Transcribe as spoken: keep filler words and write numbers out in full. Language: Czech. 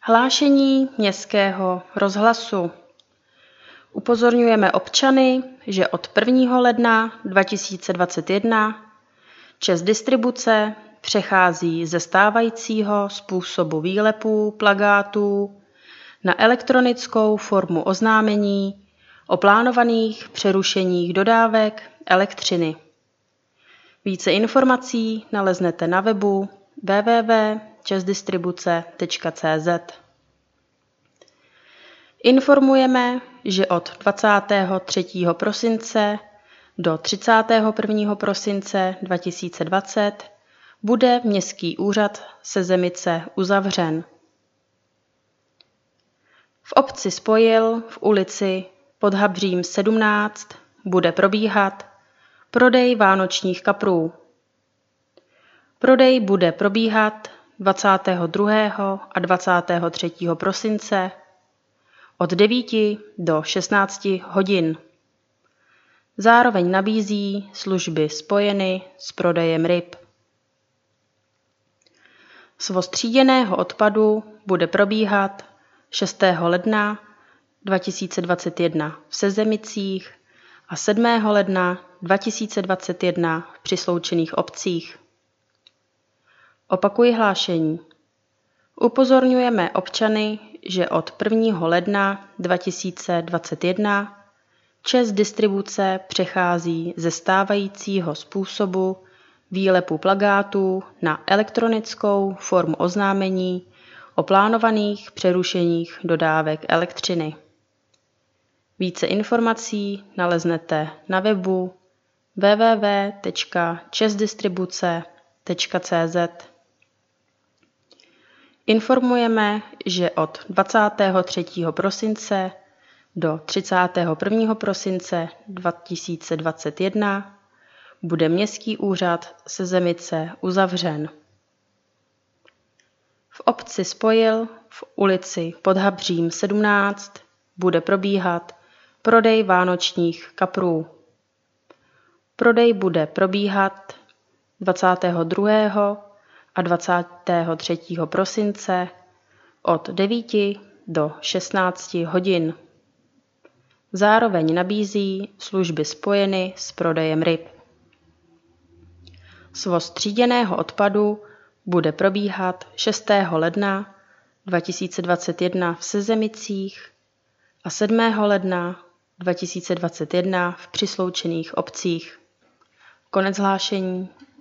Hlášení Městského rozhlasu. Upozorňujeme občany, že od prvního ledna dva tisíce dvacet jedna ČEZ Distribuce přechází ze stávajícího způsobu výlepů plakátů na elektronickou formu oznámení o plánovaných přerušeních dodávek elektřiny. Více informací naleznete na webu w w w tečka čezdistribuce tečka c z. Informujeme, že od dvacátého třetího prosince do třicátého prvního prosince dva tisíce dvacet bude Městský úřad Sezemice uzavřen. V obci Spojil v ulici Pod Habřím sedmnáct bude probíhat prodej vánočních kaprů. Prodej bude probíhat dvacátého druhého a dvacátého třetího prosince od devíti do šestnácti hodin. Zároveň nabízí služby spojeny s prodejem ryb. Svoz tříděného odpadu bude probíhat šestého ledna dva tisíce dvacet jedna v Sezemicích a sedmého ledna dva tisíce dvacet jedna v přisloučených obcích. Opakuji hlášení. Upozorňujeme občany, že od prvního ledna dva tisíce dvacet jedna ČEZ Distribuce přechází ze stávajícího způsobu výlepu plakátů na elektronickou formu oznámení o plánovaných přerušeních dodávek elektřiny. Více informací naleznete na webu w w w tečka čezdistribuce tečka c z. Informujeme, že od dvacátého třetího prosince do třicátého prvního prosince dva tisíce dvacet jedna bude Městský úřad Sezemice uzavřen. V obci Spojil v ulici Pod Habřím sedmnáct bude probíhat prodej vánočních kaprů. Prodej bude probíhat dvacátého druhého a dvacátého třetího prosince od devíti do šestnácti hodin. Zároveň nabízí služby spojeny s prodejem ryb. Svoz tříděného odpadu bude probíhat šestého ledna dva tisíce dvacet jedna v Sezemicích a sedmého ledna dva tisíce dvacet jedna v přisloučených obcích. Konec hlášení.